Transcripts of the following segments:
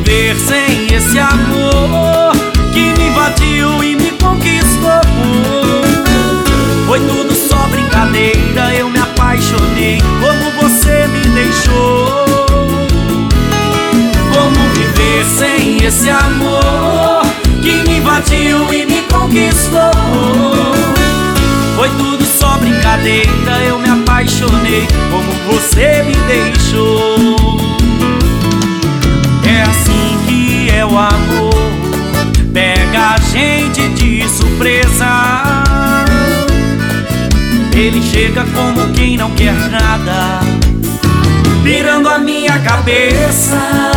viver sem esse amor que me invadiu e me conquistou? Foi tudo só brincadeira, eu me apaixonei como você me deixou. Como viver sem esse amor que me invadiu e me conquistou? Foi tudo só brincadeira, eu me apaixonei como você me deixou. É assim que é o amor, pega a gente de surpresa. Ele chega como quem não quer nada, virando a minha cabeça.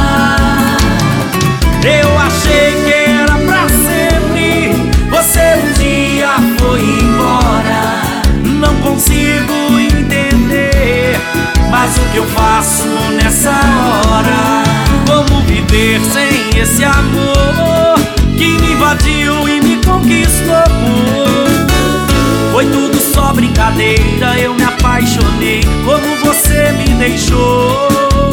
Eu achei que era pra sempre, você um dia foi embora. Não consigo entender, mas o que eu faço nessa hora? Como viver sem esse amor que me invadiu e me conquistou? Foi tudo só brincadeira, eu me apaixonei como você me deixou.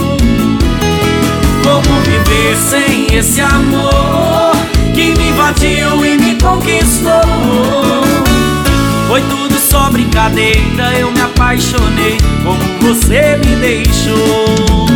Como viver sem esse amor que me invadiu e me conquistou? Foi tudo só brincadeira, eu me apaixonei como você me deixou.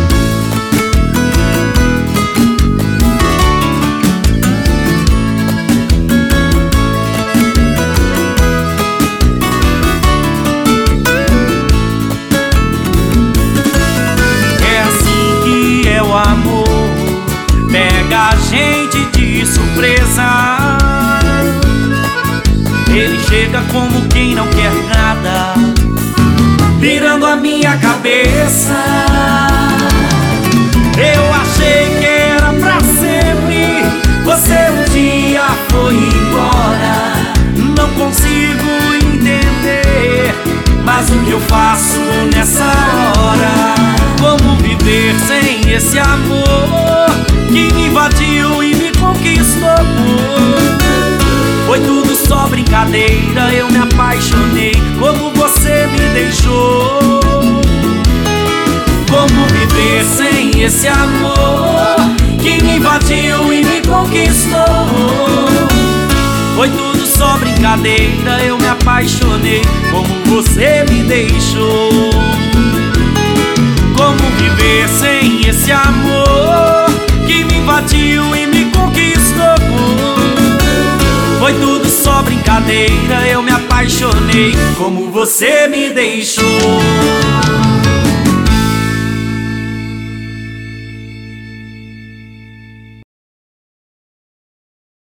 O amor pega a gente de surpresa. Ele chega como quem não quer nada, virando a minha cabeça. Eu achei que era pra sempre, você um dia foi embora. Não consigo entender, mas o que eu faço nessa hora? Como viver sem esse amor que me invadiu e me conquistou? Foi tudo só brincadeira, eu me apaixonei como você me deixou. Como viver sem esse amor que me invadiu e me conquistou? Foi tudo só brincadeira, eu me apaixonei como você me deixou. Como viver sem esse amor que me invadiu e me conquistou? Foi tudo só brincadeira, eu me apaixonei como você me deixou.